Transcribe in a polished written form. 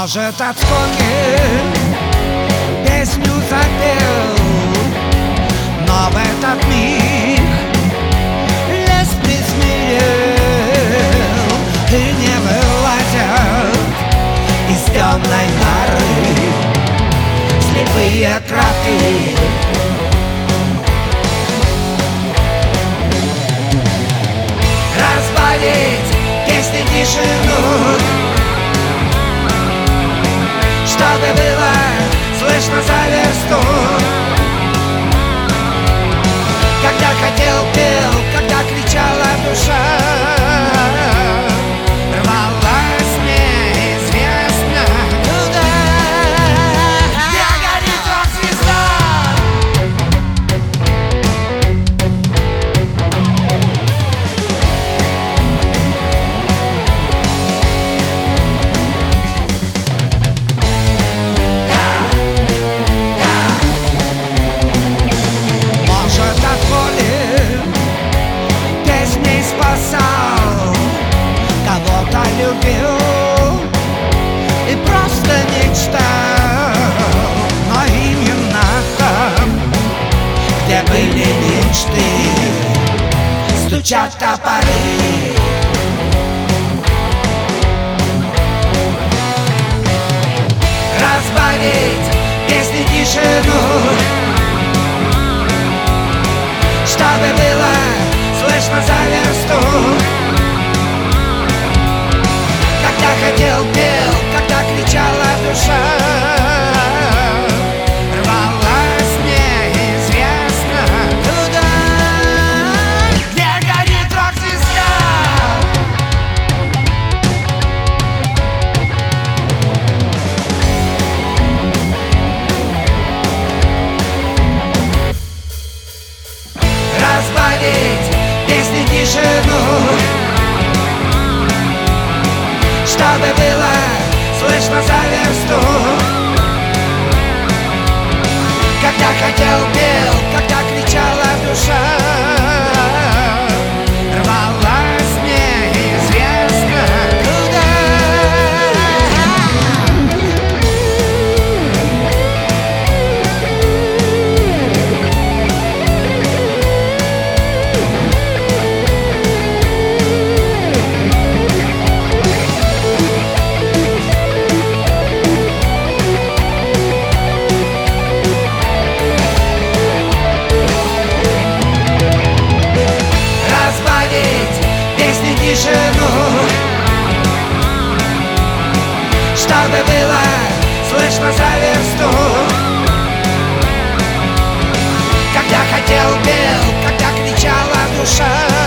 Может, от скуки песню запел, но в этот миг лес присмирел и не вылазят из темной норы слепые кроты. Разбавить песни тишину, чтобы было слышно за версту. Когда хотел, пел, когда кричала душа, рвалась неизвестно куда. Где горит рок-звезда? Кого-то любил и просто мечтал, но именно там, где были мечты, стучат топоры. Разбавить песни тишину, чтобы было слышно за версту. Когда хотел, пел, когда кричала душа, рвалась неизвестно куда. Где горит рок-звезда? Разбавить песни тишину, чтобы было слышно за версту. Когда хотел, пел, когда кричала душа, рвалась неизвестно куда. Чтобы было слышно за версту. Когда хотел, пел, когда кричала душа.